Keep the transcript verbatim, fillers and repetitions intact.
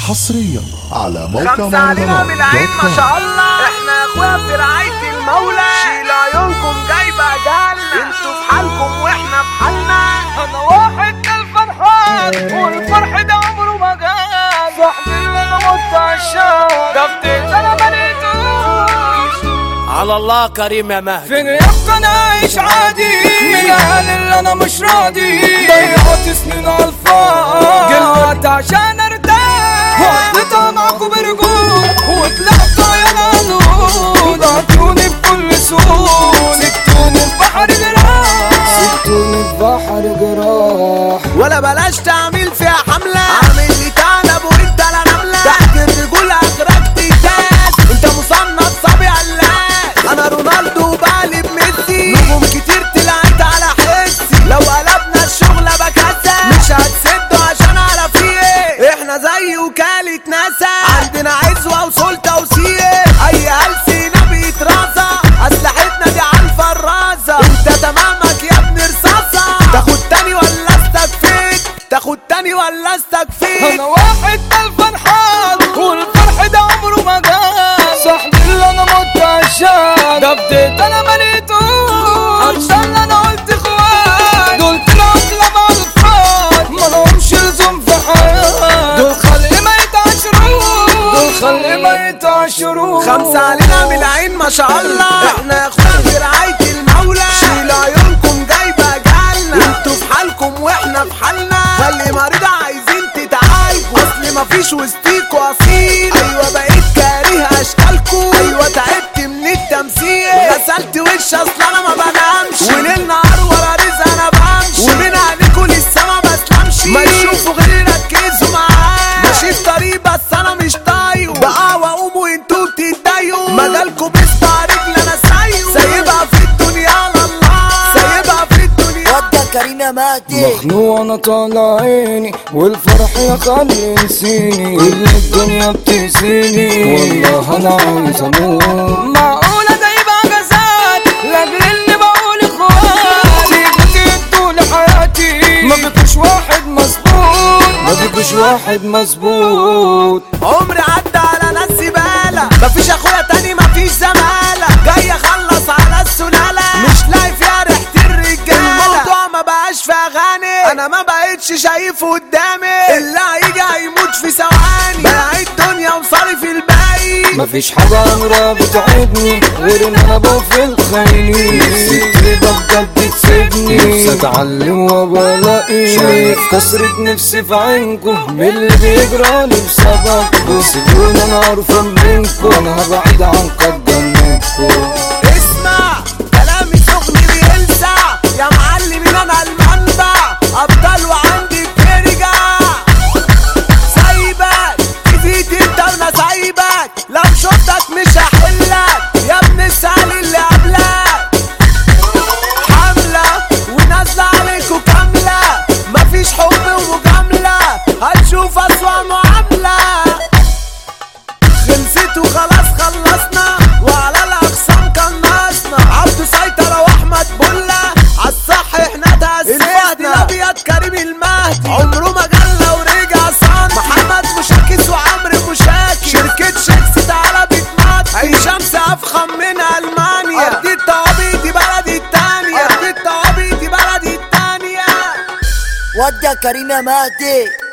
حصريا على موقع خمسة علينا من العين ما شاء الله. احنا اخويا في رعاية المولى، شيل عيونكم جايبة جالنا، انتوا في حالكم واحنا في حالنا. انا واحد الفرحان والفرح ده عمره ما جال، صاحبي اللي انا مت عشان دفتر انا مليتوش. على الله كريم يا مهدي، فين يبقى انا عايش عادي من اهل اللي انا مش راضي، ضيعت سنين على الفاضي جلت عشان ارتاح، وقضيتها معاكم برجول وطلعت يا العنود، عطوني بكل سهول سبتوني البحر جراح، سبتوني البحر جراح. ولا بلاش تعمل فيها حملة، عامل لي ثعلب وانت لا نملة، تحت الرجول اخرك تتاس، انت مصنف صبي علاس، انا رونالدو وبقلب ميسي، نجوم كتير طلعت على حسي، لو قلبنا الشغلة بكاسة مش هتسدوا عشان على فيه، احنا زي وكالة ناسا، عندنا عزوة وسلطة وسيف، اي هلسينا بيترازة، اسلحتنا دي على الفرازة، انت تمامك يا ابن رصاصة، تاخد تاني ولا استكفيت، تاخد تاني ولا استكفيت. انا واحد الفرحان والفرح ده عمره ما جال، صاحبي اللي انا مت عشان ده بديت انا مليتوش، عشان انا قلت اخوان دول طلعوا كلاب على الفاضي، مالهمش لزوم في حياتي، دول خلي ما يتعشروش، دول خلي ما يتعشروش. خمسة علينا من العين ما شاء الله، احنا اخوان في رعاية المولى، شيل عيونكم جايبة جالنا، انتوا في حالكم واحنا في حالنا، خلي مريضة عايزين تتعالجوا، اصل مفيش وسطيكوا اصيل، ايوه بقيت كاره اشكالكوا، ايوه تعبت من التمثيل، غسلت وش اصل انا ما بنامش، وليل نهار ورا رزق انا بمشي، ومن عليكوا لسه ما بسلمش، ما يشوفوا غيري ركزوا معايا، ماشي في طريق بس انا مش طايقه، بقى واقوم وانتوا بتتضايقوا، مجالكوا بيسطع رجل انا سايقه، سايبها في الدنيا على الله، سايبها في الدنيا. ودى كريم يا مهدي، مخنوق انا طالع عيني والفرح يا خلي ينسيني، كل الدنيا بتنسيني، والله انا عايز اموت، معقولة جايبة جزات لاجل اني بقول اخواتي بتدوا لحياتي، ما بيكوش واحد مظبوط، ما بيكوش واحد مظبوط. عمري عدى على ناس زبالة، مفيش اخويا تاني مفيش زمالة، جاي اخلص على السلالة، مش لاقي فيها ريحة الرجالة، الموضوع ما بقاش في اغاني، انا ما بقتش شايفه قدامي، اللي هيجي هيموت في ثواني، بقى الدنيا وصارف الباقي، مفيش حاجة عمرها بتعبني غير ان انا بقف الخاينين، نفسي تبقى بجد تسيبني، نفسي اتعلم وابقى لاقي، شايف كسرة نفسي في عينكم من اللي بيجرالي بسببكم، سيبوني انا عارفة منكم، انا هبعد عن قدامكم. اسمع كلامي سخن بيلسع يا معلمين، انا المنبع ابطال وعندي بترجع، سايبك جديد انت وانا سايبك، لو شفتك مش هحلك يا ابن السهل اللي قبلك، حملة ونازلة عليكوا كاملة، مفيش حب ومجاملة، هتشوف اسوأ معاملة، خلصت وخلاص خلصنا وعلى الاقسام كنصنا، عبده سيطرة واحمد بلة عالصح احنا تأسسنا، الفهد الابيض كريم المهدي عمره ما جلى ورجع صن، محمد مشاكس وعمرو مشاكس، شركة شيكس تعالى بتمط، عين شمس افخم من المانيا، ارض الطوابي دي بلدي التانية، ارض الطوابي دي بلدي التانية. ودى كريم يا مهدي.